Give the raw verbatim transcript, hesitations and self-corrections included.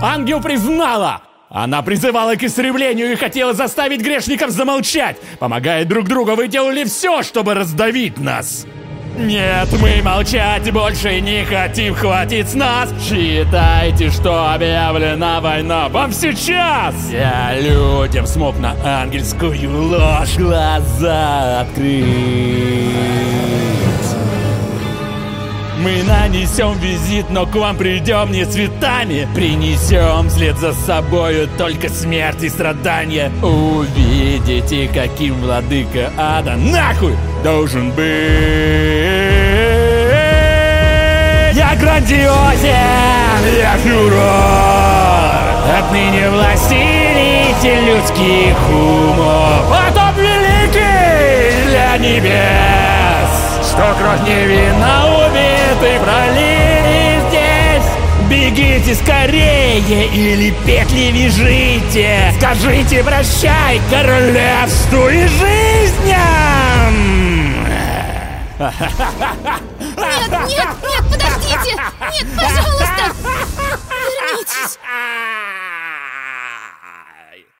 ангел признала! Она призывала к истреблению и хотела заставить грешников замолчать! Помогая друг другу, вы делали все, чтобы раздавить нас! Нет, мы молчать больше не хотим, хватит с нас! Считайте, что объявлена война вам сейчас! Я людям смог на ангельскую ложь глаза открыть. Мы нанесем визит, но к вам придем не цветами. Принесем вслед за собою только смерть и страдания. Увидите, каким владыка ада нахуй должен быть. Я грандиозен, я фюрер. Отныне властелитель людских умов. Потоп великий для небес, что кровь невинно убитых пролили здесь. Бегите скорее или петли вяжите. Скажите прощай королевству и жизням. Нет, нет, нет, подождите! Нет, пожалуйста!